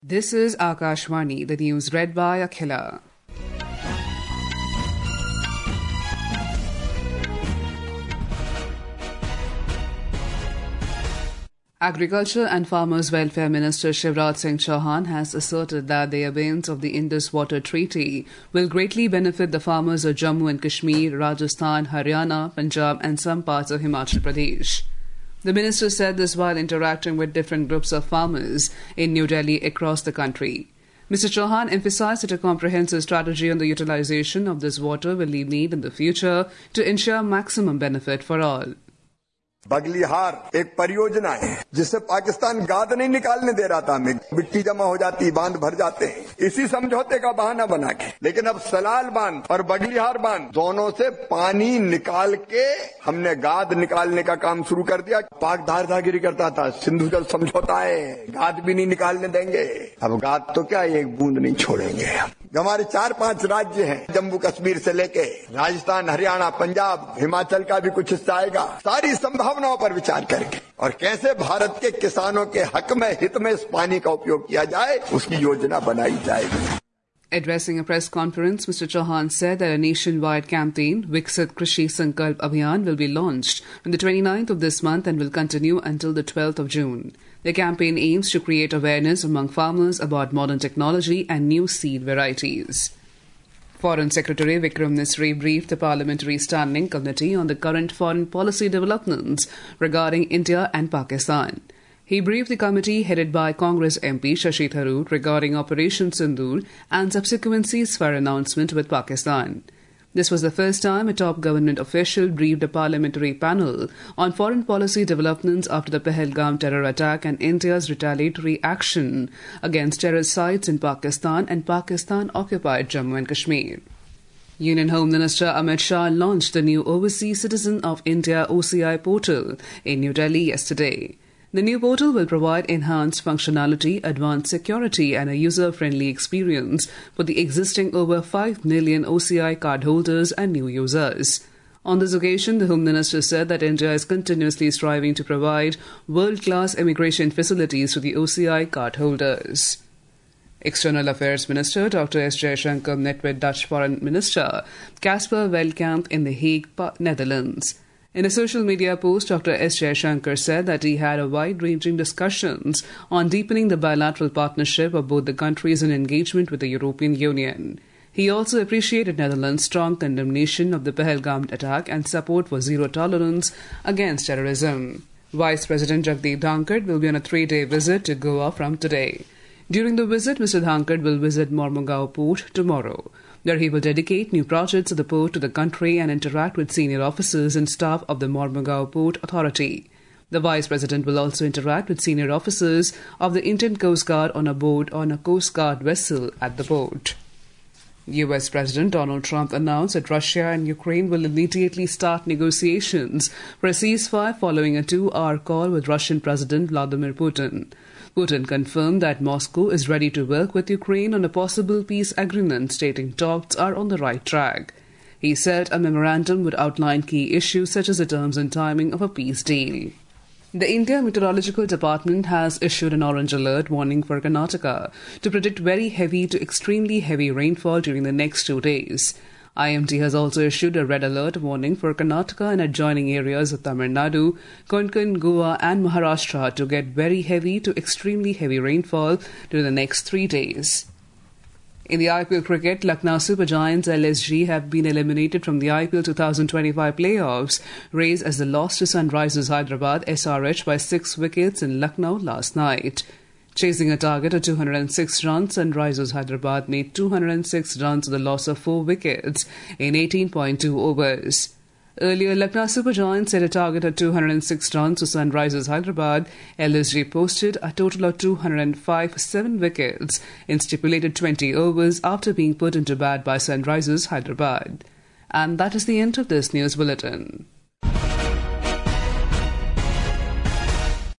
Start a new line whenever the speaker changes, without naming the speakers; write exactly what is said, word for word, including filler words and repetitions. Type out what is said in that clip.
This is Akashvani, the news read by Akhila. Agriculture and Farmers Welfare Minister Shivraj Singh Chauhan has asserted that the abeyance of the Indus Water Treaty will greatly benefit the farmers of Jammu and Kashmir, Rajasthan, Haryana, Punjab and some parts of Himachal Pradesh. The minister said this while interacting with different groups of farmers in New Delhi across the country. Mister Chauhan emphasized that a comprehensive strategy on the utilization of this water will be needed in the future to ensure maximum benefit for all.
Baglihar एक परियोजना है जिससे पाकिस्तान गाद नहीं निकालने दे रहा था हमें, मिट्टी जमा हो जाती, बांध भर जाते हैं, इसी समझौते का बहाना बना के। लेकिन अब सलाल बांध और बगलिहार बांध दोनों से पानी निकाल के हमने गाद निकालने का काम शुरू कर दिया। पाक धारदागिरी करता था, सिंधु जल समझौता है, गाद भी नहीं निकालने देंगे। अब गाद तो क्या, एक बूंद नहीं छोड़ेंगे। हमारे चार पांच राज्य हैं, जम्मू कश्मीर से लेके राजस्थान, हरियाणा, पंजाब, हिमाचल का भी कुछ हिस्सा आएगा। सारी संभावनाओं पर विचार करके और कैसे भारत के किसानों के हक में, हित में इस पानी का उपयोग किया जाए, उसकी योजना बनाई जाएगी।
Addressing a press conference, Mister Chauhan said that a nationwide campaign, Viksit Krishi Sankalp Abhiyan, will be launched on the twenty-ninth of this month and will continue until the twelfth of June. The campaign aims to create awareness among farmers about modern technology and new seed varieties. Foreign Secretary Vikram Misri briefed the Parliamentary Standing Committee on the current foreign policy developments regarding India and Pakistan. He briefed the committee headed by Congress M P Shashi Tharoor regarding Operation Sindoor and subsequent ceasefire announcement with Pakistan. This was the first time a top government official briefed a parliamentary panel on foreign policy developments after the Pahalgam terror attack and India's retaliatory action against terrorist sites in Pakistan and Pakistan-occupied Jammu and Kashmir. Union Home Minister Amit Shah launched the new Overseas Citizen of India O C I portal in New Delhi yesterday. The new portal will provide enhanced functionality, advanced security and a user-friendly experience for the existing over five million O C I cardholders and new users. On this occasion, the Home Minister said that India is continuously striving to provide world-class immigration facilities to the O C I cardholders. External Affairs Minister Doctor S. Jaishankar met with Dutch Foreign Minister Casper Veldkamp in The Hague, Netherlands. In a social media post, Doctor S. Jaishankar said that he had a wide-ranging discussions on deepening the bilateral partnership of both the countries in engagement with the European Union. He also appreciated Netherlands' strong condemnation of the Pahalgam attack and support for zero tolerance against terrorism. Vice President Jagdeep Dhankard will be on a three-day visit to Goa from today. During the visit, Mister Dhankard will visit Mormugao Port tomorrow, where he will dedicate new projects of the port to the country and interact with senior officers and staff of the Mormugao Port Authority. The Vice President will also interact with senior officers of the Indian Coast Guard on a board on a Coast Guard vessel at the port. U S President Donald Trump announced that Russia and Ukraine will immediately start negotiations for a ceasefire following a two-hour call with Russian President Vladimir Putin. Putin confirmed that Moscow is ready to work with Ukraine on a possible peace agreement, stating talks are on the right track. He said a memorandum would outline key issues such as the terms and timing of a peace deal. The India Meteorological Department has issued an orange alert warning for Karnataka to predict very heavy to extremely heavy rainfall during the next two days. I M D has also issued a red alert warning for Karnataka and adjoining areas of Tamil Nadu, Konkan, Goa and Maharashtra to get very heavy to extremely heavy rainfall during the next three days. In the I P L cricket, Lucknow Super Giants L S G have been eliminated from the I P L twenty twenty-five playoffs race as they lost to Sunrisers Hyderabad S R H by six wickets in Lucknow last night. Chasing a target of two hundred six runs, Sunrisers Hyderabad made two hundred six runs with a loss of four wickets in eighteen point two overs. Earlier, Lucknow Super Giants set a target of two hundred six runs to Sunrisers Hyderabad. L S G posted a total of two hundred five for seven wickets in stipulated twenty overs after being put into bat by Sunrisers Hyderabad. And that is the end of this news bulletin.